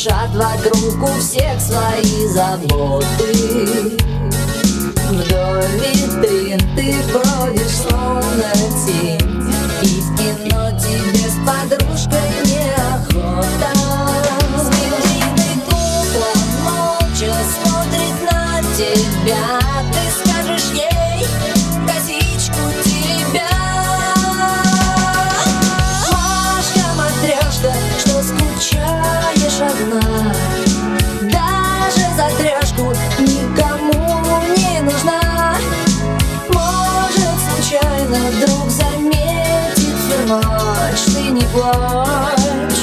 шуршат вокруг, у всех свои заботы. Вдоль витрин ты бродишь, словно тень, и в кино тебе с подружкой неохота. Смертельный кукла молча смотрит на тебя. Ты скажешь ей косичку тебя. Машка-матрешка, что скучаешь одна, даже за трешку никому не нужна. Может, случайно вдруг заметит фермач, ты не плачь.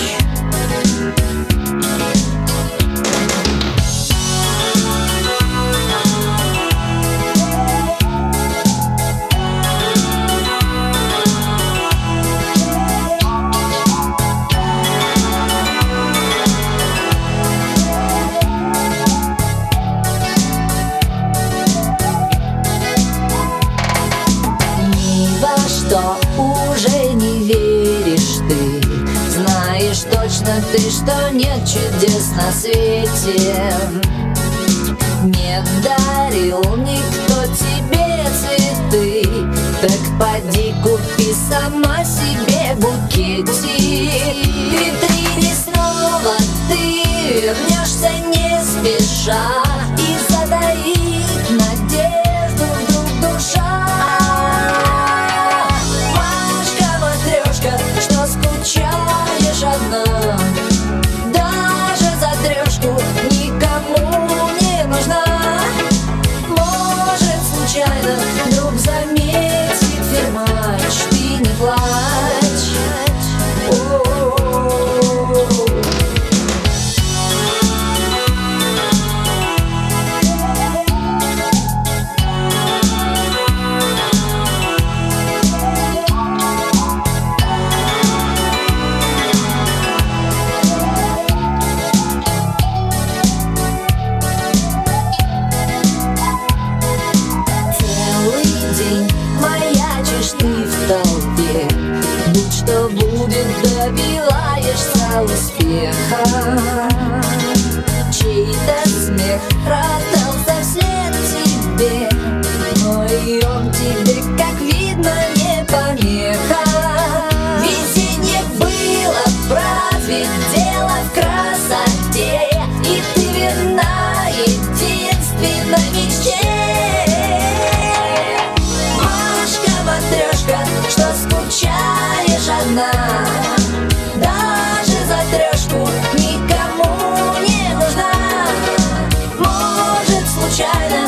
Что уже не веришь ты, знаешь точно ты, что нет чудес на свете. Не дарил никто тебе цветы, так поди купи сама себе букетик. В витрине снова ты вернешься не спеша, и затаит надежду вдруг душа. Что скучаешь одна, даже за трешку никому не нужна. Может, случайно вдруг заметит фермач, ты не плачь. Ты в толпе, будь что будет, добиваешься успеха. Чей-то смех раздался вслед тебе, но и он тебе, как видно, не помеха. Везенье было, разве дело в красоте, и ты верна единственной мечте. Что скучаешь одна, даже за трешку никому не нужна. Может, случайно